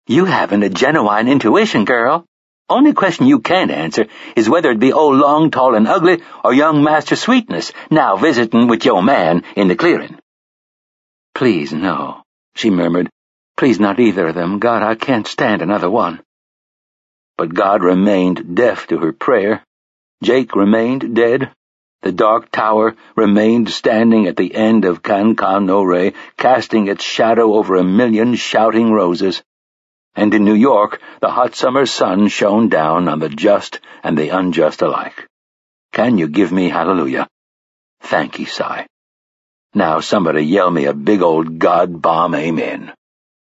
You haven't a genuine intuition, girl. Only question you can't answer is whether it be old Long, Tall, and Ugly or young Master Sweetness, now visitin' with your man in the clearing. Please, no, she murmured. Please, not either of them. God, I can't stand another one. But God remained deaf to her prayer. Jake remained dead. The dark tower remained standing at the end of Can-Can-No-Re, casting its shadow over 1,000,000 shouting roses. And in New York, the hot summer sun shone down on the just and the unjust alike. Can you give me hallelujah? Thank ye, sigh. Now somebody yell me a big old God bomb amen.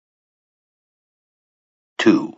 2.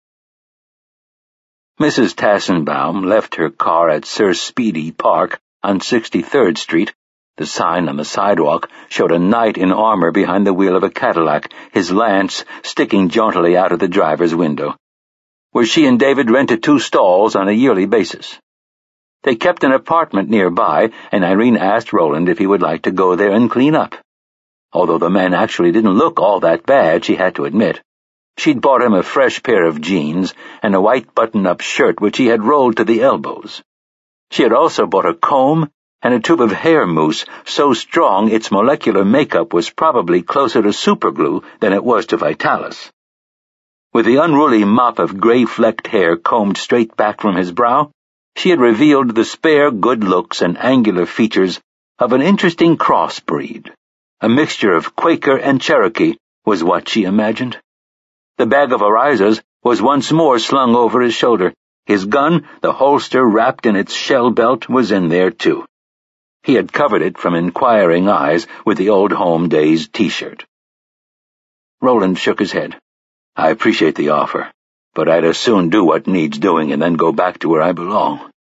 Mrs. Tassenbaum left her car at Sir Speedy Park on 63rd Street. The sign on the sidewalk showed a knight in armor behind the wheel of a Cadillac, his lance sticking jauntily out of the driver's window, where she and David rented 2 stalls on a yearly basis. They kept an apartment nearby, and Irene asked Roland if he would like to go there and clean up. Although the man actually didn't look all that bad, she had to admit. She'd bought him a fresh pair of jeans and a white button-up shirt which he had rolled to the elbows. She had also bought a comb and a tube of hair mousse so strong its molecular makeup was probably closer to superglue than it was to Vitalis. With the unruly mop of gray-flecked hair combed straight back from his brow, she had revealed the spare good looks and angular features of an interesting crossbreed. A mixture of Quaker and Cherokee was what she imagined. The bag of Arizas was once more slung over his shoulder. His gun, the holster wrapped in its shell belt, was in there too. He had covered it from inquiring eyes with the Old Home Days T-shirt. Roland shook his head. I appreciate the offer, but I'd as soon do what needs doing and then go back to where I belong.